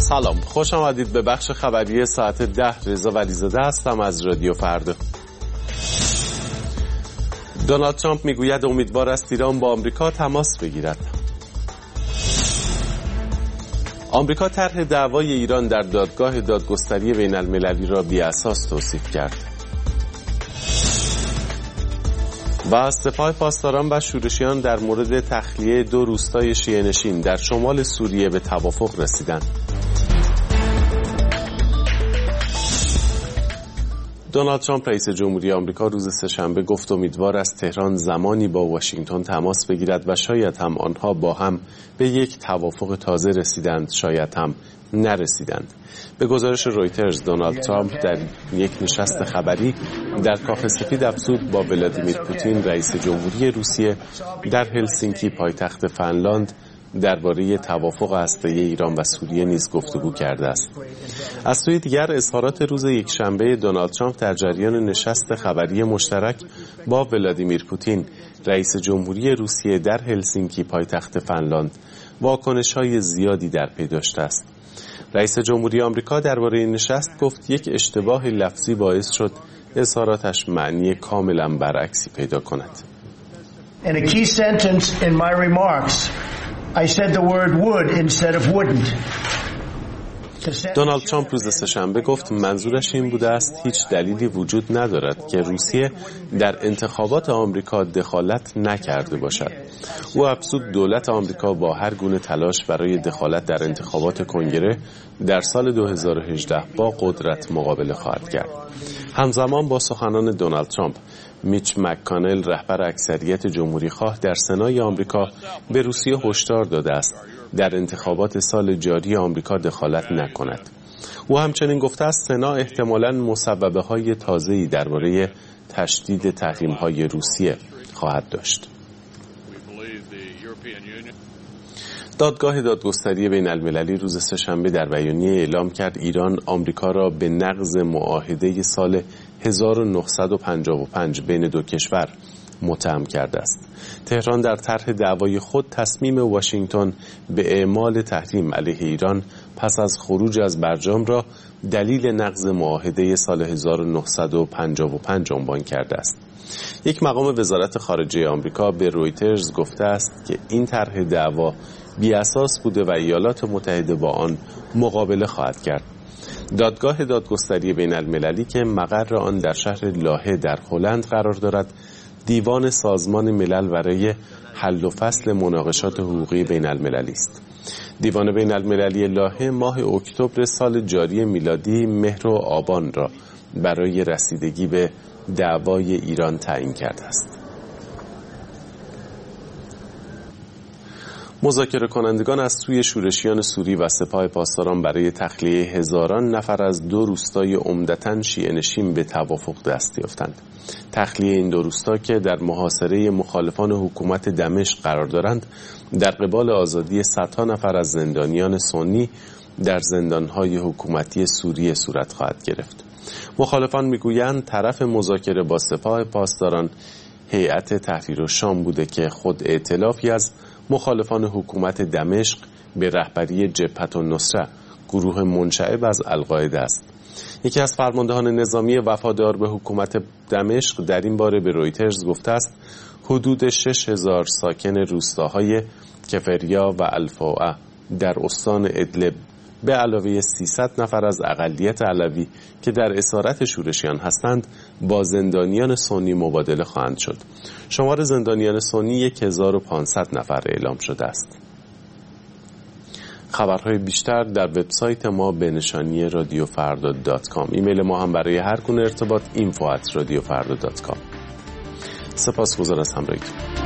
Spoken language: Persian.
سلام، خوش آمدید به بخش خبری ساعت 10. رضا ولیزاده هستم از رادیو فردا. دونالد ترامپ میگوید امیدوار است ایران با آمریکا تماس بگیرد. آمریکا طرح دعوای ایران در دادگاه دادگستری بین المللی را بی‌اساس توصیف کرد. و سپاه پاسداران و شورشیان در مورد تخلیه 2 روستای شیعه‌نشین در شمال سوریه به توافق رسیدند. دونالد ترامپ رئیس جمهوری آمریکا روز سه‌شنبه گفت امیدوار است تهران زمانی با واشنگتن تماس بگیرد و شاید هم آنها با هم به یک توافق تازه رسیدند، شاید هم نرسیدند. به گزارش رویترز، دونالد ترامپ در یک نشست خبری در کاخ سفید افزود با ولادیمیر پوتین رئیس جمهوری روسیه در هلسینکی پایتخت فنلاند درباره توافق هسته‌ای ایران و سوریه نیز گفتگو کرده است. از سوی دیگر اظهارات روز یکشنبه دونالد ترامپ در جریان نشست خبری مشترک با ولادیمیر پوتین رئیس جمهوری روسیه در هلسینکی پایتخت فنلاند واکنش‌های زیادی در پی داشته است. رئیس جمهوری آمریکا درباره این نشست گفت یک اشتباه لفظی باعث شد اظهاراتش معنی کاملا برعکسی پیدا کند. In a key sentence in my remarks, I said the word would instead of wouldn't. دونالد ترامپ روز سه‌شنبه گفت منظورش این بوده است هیچ دلیلی وجود ندارد که روسیه در انتخابات آمریکا دخالت نکرده باشد. او افزود دولت آمریکا با هر گونه تلاش برای دخالت در انتخابات کنگره در سال 2018 با قدرت مقابله خواهد کرد. همزمان با سخنان دونالد ترامپ، میچ مک‌کانل رهبر اکثریت جمهوری خواه در سنای آمریکا به روسیه هشدار داده است در انتخابات سال جاری آمریکا دخالت نکند. او همچنین گفته است سنا احتمالاً مصوبه‌های تازه‌ای درباره تشدید تحریم‌های روسیه خواهد داشت. دادگاه دادگستری بین المللی روز سه‌شنبه در بیانیه اعلام کرد ایران آمریکا را به نقض معاهده سال 1955 بین دو کشور متهم کرده است. تهران در طرح دعوای خود تصمیم واشنگتن به اعمال تحریم علیه ایران پس از خروج از برجام را دلیل نقض معاهده سال 1955 عنوان کرده است. یک مقام وزارت خارجه آمریکا به رویترز گفته است که این طرح دعوا بی‌اساس بوده و ایالات متحده با آن مقابله خواهد کرد. دادگاه دادگستری بین المللی که مقر آن در شهر لاهه در هلند قرار دارد، دیوان سازمان ملل برای حل و فصل مناقشات حقوقی بین المللی است. دیوان بین المللی لاهه ماه اکتبر سال جاری میلادی مهر و آبان را برای رسیدگی به دعوای ایران تعیین کرده است. مذاکره کنندگان از سوی شورشیان سوری و سپاه پاسداران برای تخلیه هزاران نفر از 2 روستای عمدتاً شیعه‌نشین به توافق دست یافتند. تخلیه این 2 روستا که در محاصره مخالفان حکومت دمشق قرار دارند، در قبال آزادی صدها نفر از زندانیان سنی در زندانهای حکومتی سوریه صورت خواهد گرفت. مخالفان میگویند طرف مذاکره با سپاه پاسداران هیئت تحریر الشام بوده که خود ائتلافی از مخالفان حکومت دمشق به رهبری جبهة النصره، گروه منشعب از القاعده است. یکی از فرماندهان نظامی وفادار به حکومت دمشق در این باره به رویترز گفته است حدود 6000 ساکن روستاهای کفریا و الفاعه در استان ادلب به علاوه 300 نفر از اقلیت علوی که در اسارت شورشیان هستند با زندانیان سنی مبادله خواهند شد. شمار زندانیان سنی 1500 نفر اعلام شده است. خبرهای بیشتر در وبسایت ما به نشانی radiofarda.com. ایمیل ما هم برای هر گونه ارتباط info@radiofarda.com. سپاسگزارم از همراهیتون.